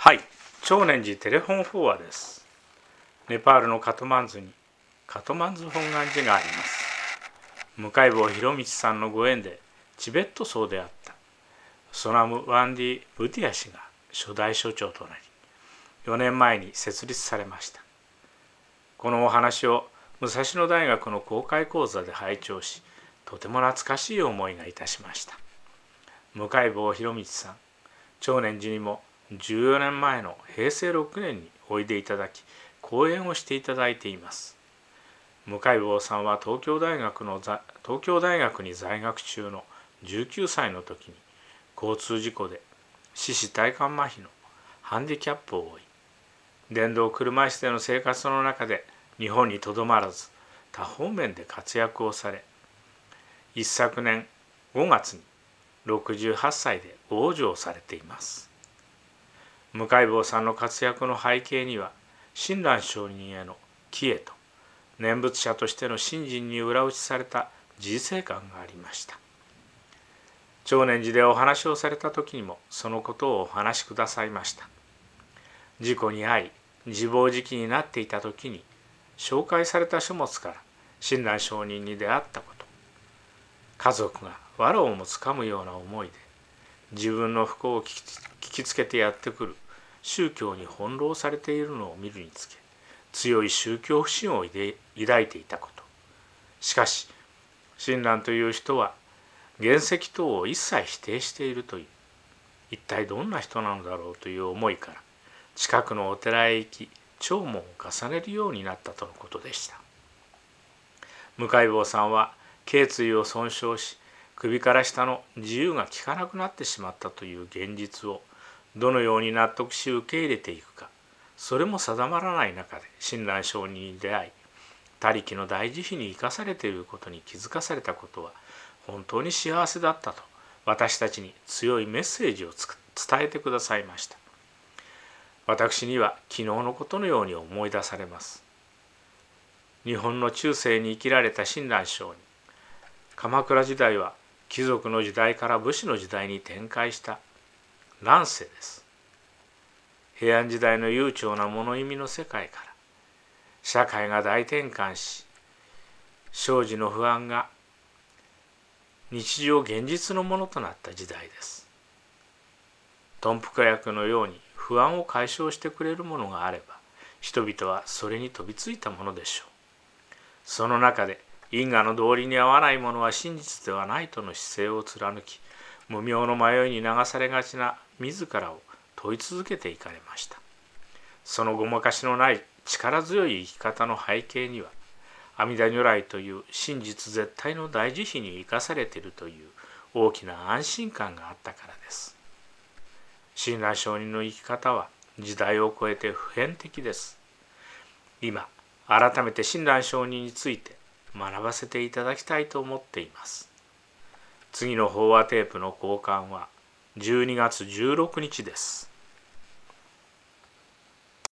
はい、長年寺テレフォン法話です。ネパールのカトマンズにカトマンズ本願寺があります。向坊博道さんのご縁でチベット僧であったソナム・ワンディ・ブティア氏が初代所長となり、4年前に設立されました。このお話を武蔵野大学の公開講座で拝聴し、とても懐かしい思いがいたしました。向坊博道さん、長年寺にも14年前の平成6年においでいただき、講演をしていただいています。向坊さんは東京大学に在学中の19歳の時に交通事故で四肢体幹麻痺のハンディキャップを負い、電動車椅子での生活の中で日本にとどまらず多方面で活躍をされ、一昨年5月に68歳でご往生されています。向坊さんの活躍の背景には、親鸞上人への帰依と念仏者としての信心に裏打ちされた人生観がありました。長年寺でお話をされた時にもそのことをお話しくださいました。事故に遭い自暴自棄になっていた時に紹介された書物から親鸞上人に出会ったこと、家族が藁をもつかむような思いで自分の不幸を聞きつけてやってくる宗教に翻弄されているのを見るにつけ、強い宗教不信を抱いていたこと。しかし親鸞という人は原石等を一切否定しているという、一体どんな人なのだろうという思いから、近くのお寺へ行き弔問を重ねるようになったとのことでした。向坊さんは頸椎を損傷し、首から下の自由が利かなくなってしまったという現実をどのように納得し受け入れていくか、それも定まらない中で親鸞上人に出会い、他力の大慈悲に生かされていることに気づかされたことは本当に幸せだったと、私たちに強いメッセージを伝えてくださいました。私には昨日のことのように思い出されます。日本の中世に生きられた親鸞上人、鎌倉時代は貴族の時代から武士の時代に展開した乱世です。平安時代の悠長な物意味の世界から社会が大転換し、生じの不安が日常現実のものとなった時代です。頓服薬のように不安を解消してくれるものがあれば、人々はそれに飛びついたものでしょう。その中で因果の道理に合わないものは真実ではないとの姿勢を貫き、無明の迷いに流されがちな自らを問い続けていかれました。そのごまかしのない力強い生き方の背景には、阿弥陀如来という真実絶対の大慈悲に生かされているという大きな安心感があったからです。親鸞上人の生き方は時代を超えて普遍的です。今改めて親鸞上人について学ばせていただきたいと思っています。次の法話テープの交換は12月16日です。